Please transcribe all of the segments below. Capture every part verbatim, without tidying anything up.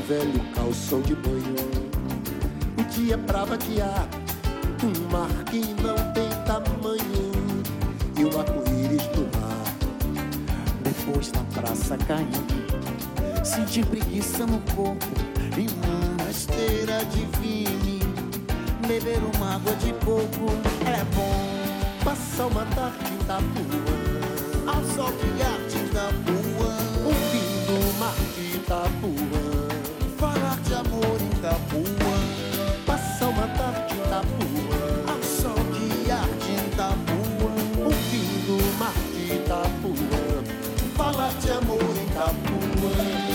velho calção de banho. O dia é pra vaquear, um mar que não tem tamanho, e o arco-íris do mar. Depois na praça caindo, sentir preguiça no corpo e uma esteira de vinho. Beber uma água de coco é bom. Passar uma tarde em Itapuã, ao sol que arde em Itapuã, ouvindo o mar de Itapuã, falar de amor em Itapuã. Passar uma tarde em Itapuã, ao sol que arde em Itapuã, ouvindo o mar de Itapuã, falar de amor em Itapuã.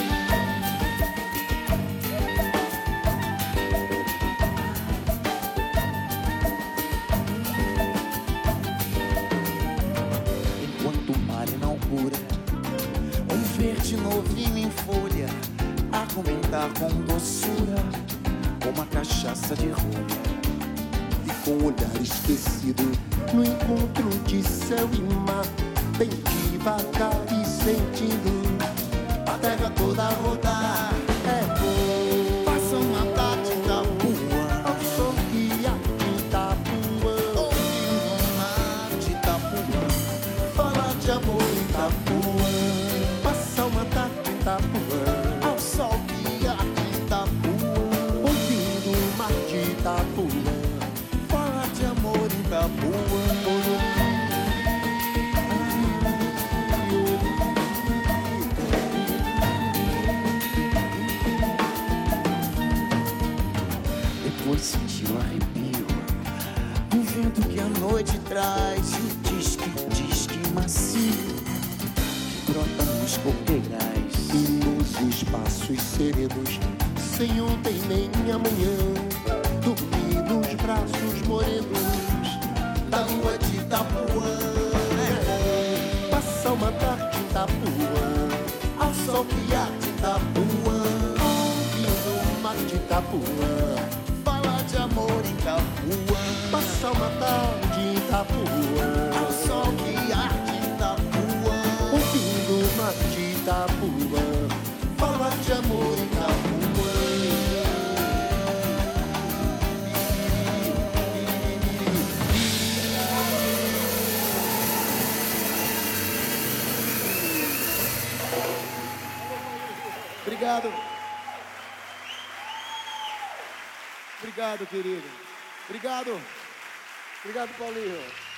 Enquanto o mar inaugura um verde novinho em folha, a comentar com doçura, com uma cachaça de rolha. e com o olhar esquecido no encontro de céu e mar, bem devagar e sentindo A terra toda a rodar é bom. passa uma tarde em Itapuã, Ao som que arde em Itapuã, ouvindo o mar de Itapuã, falar de amor em Itapuã. passar uma tarde em Itapuã, Ao sol que arde em Itapuã, ouvindo o mar de Itapuã. falar de amor em Itapuã. Depois sentir o arrepio do vento que a noite traz, e o disque, disque macio que brota nos coqueirais. E nos espaços serenos, sem ontem nem amanhã, dormir nos braços morenos Da lua de Itapuã é passar uma tarde em Itapuã, bom, ao sol que arde em Itapuã, ouvindo o mar de Itapuã, falar de amor em Itapuã. passar uma tarde em Itapuã, Ao sol que arde em Itapuã, ouvindo o mar de Itapuã, falar de amor em Itapuã. Obrigado. Obrigado, querido. Obrigado. Obrigado, Paulinho.